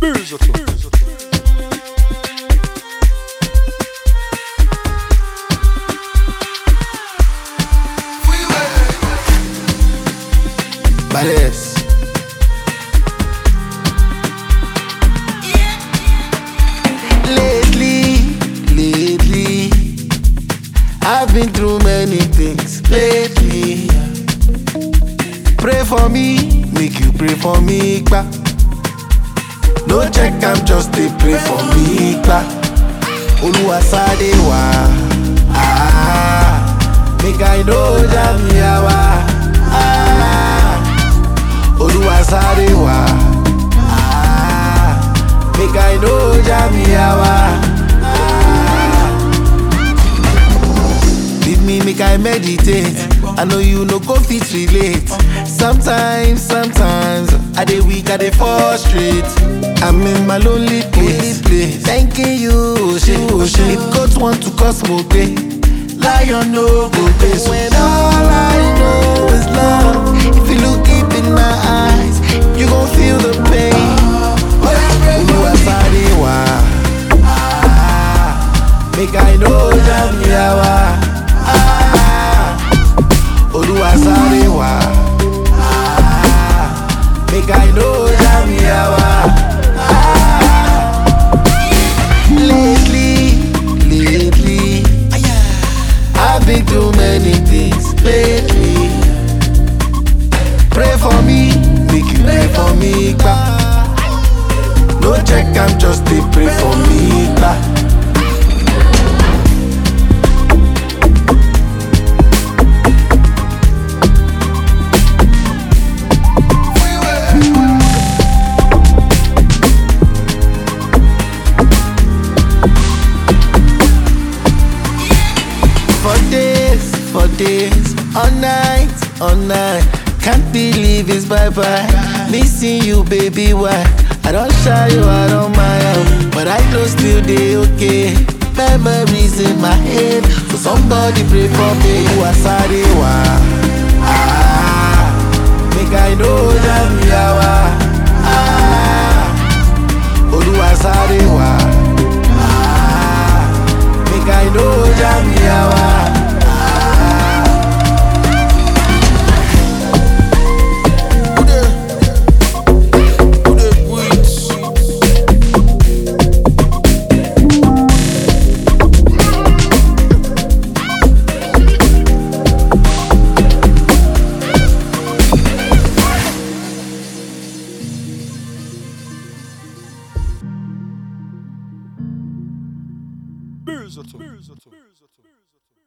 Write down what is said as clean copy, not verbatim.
Badass. Lately, I've been through many things. Lately, pray for me, make you pray for me, gba. No check, I'm just a pray for me, gba. Oluwasade wa, make I know Jamiawa. Oluwasade wa, make I know Jamiawa. Leave me make I meditate. I know you no go fit relate. Sometimes I dey weak, I dey frustrate. I'm in my lonely place. Thanking you, shit. If goats want to cause more pain, lion no go face. When all I know is love, if you look deep in my eyes, you gon' feel the pain. Oluwasade wa, make I know Jamiawa. Oluwasade wa, make I know Jamiawa. Lately, I've been through many things. Lately, pray for me, make you pray for me, gba. No check, I'm just a pray for me, gba. For days, all night, can't believe it's bye-bye. Missing you, baby, why? I don't shy you, I don't mind, but I know still they okay. Memories in my head, so somebody pray for me. Oluwasade wa, make I know Jamiawa. Oluwasade wa, make I know Jamiawa. Böse.